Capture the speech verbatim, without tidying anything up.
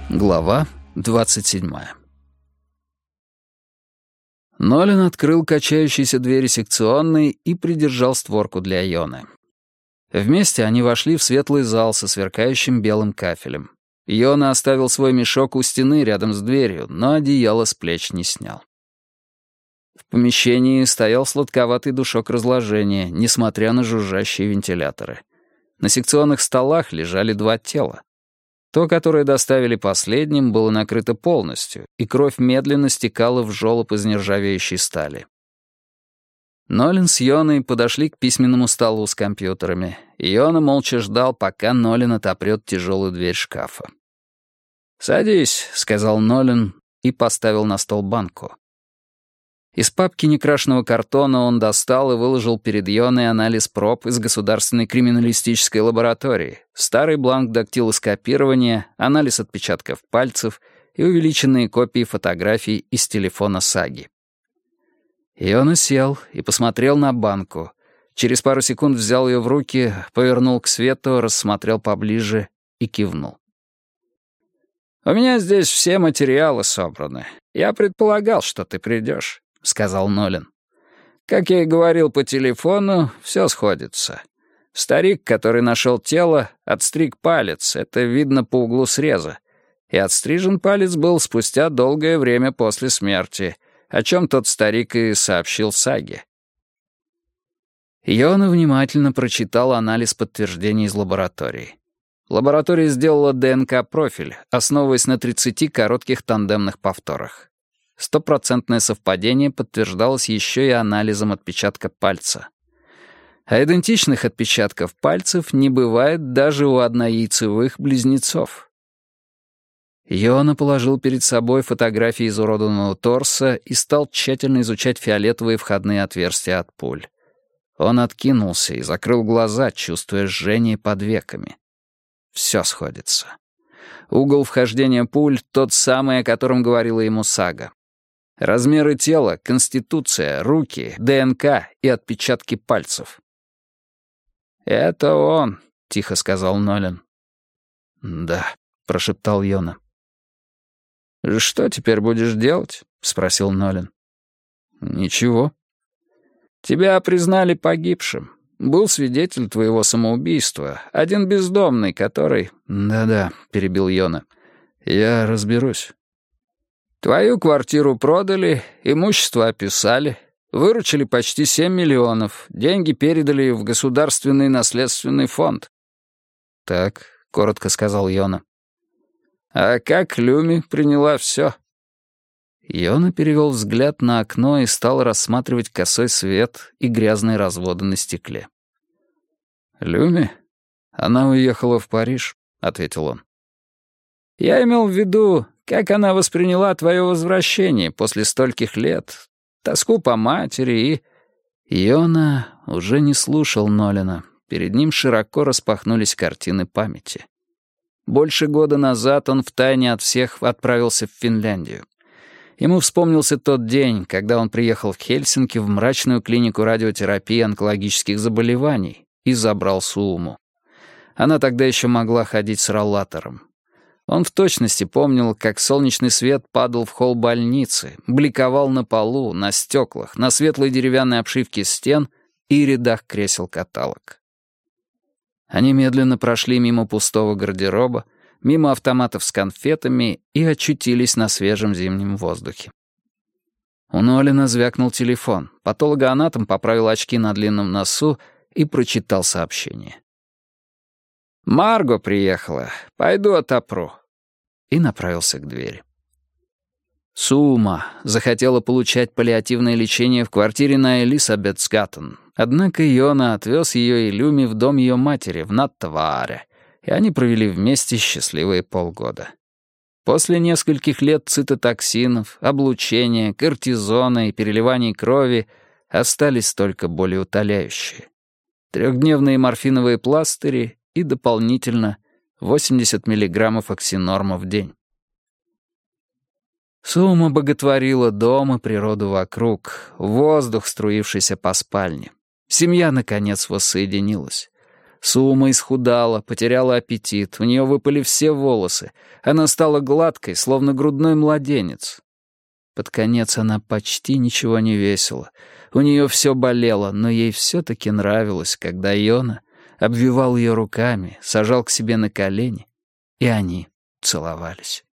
Глава двадцать седьмая. Нолан открыл качающиеся двери секционной и придержал створку для Йоны. Вместе они вошли в светлый зал со сверкающим белым кафелем. Йона оставил свой мешок у стены рядом с дверью, но одеяло с плеч не снял. В помещении стоял сладковатый душок разложения, несмотря на жужжащие вентиляторы. На секционных столах лежали два тела. То, которое доставили последним, было накрыто полностью, и кровь медленно стекала в жёлоб из нержавеющей стали. Нолан с Йоной подошли к письменному столу с компьютерами, и Йона молча ждал, пока Нолан отопрёт тяжелую дверь шкафа. «Садись», — сказал Нолан и поставил на стол банку. Из папки некрашенного картона он достал и выложил перед Йоной анализ проб из Государственной криминалистической лаборатории, старый бланк дактилоскопирования, анализ отпечатков пальцев и увеличенные копии фотографий из телефона Саги. Йона сел и посмотрел на банку. Через пару секунд взял ее в руки, повернул к свету, рассмотрел поближе и кивнул. «У меня здесь все материалы собраны. Я предполагал, что ты придешь», — сказал Нолан. «Как я и говорил по телефону, все сходится. Старик, который нашел тело, отстриг палец, это видно по углу среза. И отстрижен палец был спустя долгое время после смерти, о чем тот старик и сообщил Саге». Йона внимательно прочитал анализ подтверждений из лаборатории. Лаборатория сделала ДНК-профиль, основываясь на тридцати коротких тандемных повторах. Стопроцентное совпадение подтверждалось еще и анализом отпечатка пальца. А идентичных отпечатков пальцев не бывает даже у однояйцевых близнецов. Йона положил перед собой фотографии изуродованного торса и стал тщательно изучать фиолетовые входные отверстия от пуль. Он откинулся и закрыл глаза, чувствуя жжение под веками. Все сходится. Угол вхождения пуль — тот самый, о котором говорила ему Сага. Размеры тела, конституция, руки, ДНК и отпечатки пальцев. «Это он», — тихо сказал Нолан. «Да», — прошептал Йона. «Что теперь будешь делать?» — спросил Нолан. «Ничего». «Тебя признали погибшим. Был свидетель твоего самоубийства, один бездомный, который...» «Да-да», — перебил Йона. «Я разберусь». «Твою квартиру продали, имущество описали, выручили почти семь миллионов, деньги передали в Государственный наследственный фонд». «Так», — коротко сказал Йона. «А как Люми приняла все?» Йона перевел взгляд на окно и стал рассматривать косой свет и грязные разводы на стекле. «Люми? Она уехала в Париж», — ответил он. «Я имел в виду, как она восприняла твое возвращение после стольких лет, тоску по матери и...» Йона уже не слушал Нолана. Перед ним широко распахнулись картины памяти. Больше года назад он втайне от всех отправился в Финляндию. Ему вспомнился тот день, когда он приехал в Хельсинки в мрачную клинику радиотерапии онкологических заболеваний и забрал Сууму. Она тогда еще могла ходить с роллатором. Он в точности помнил, как солнечный свет падал в холл больницы, бликовал на полу, на стеклах, на светлой деревянной обшивке стен и рядах кресел-каталог. Они медленно прошли мимо пустого гардероба, мимо автоматов с конфетами и очутились на свежем зимнем воздухе. У Нолана звякнул телефон. Патологоанатом поправил очки на длинном носу и прочитал сообщение. «Марго приехала. Пойду отопру». И направился к двери. Суума захотела получать паллиативное лечение в квартире на Элисабетсгаттен, однако Йона отвез ее и Люми в дом ее матери в Наттавааре, и они провели вместе счастливые полгода. После нескольких лет цитотоксинов, облучения, кортизона и переливаний крови остались только болеутоляющие. Трехдневные морфиновые пластыри и дополнительно восемьдесят миллиграммов оксинорма в день. Суума боготворила дом и природу вокруг, воздух, струившийся по спальне. Семья, наконец, воссоединилась. Сума исхудала, потеряла аппетит, у нее выпали все волосы. Она стала гладкой, словно грудной младенец. Под конец она почти ничего не весила. У нее все болело, но ей все-таки нравилось, когда Йона обвивал ее руками, сажал к себе на колени, и они целовались.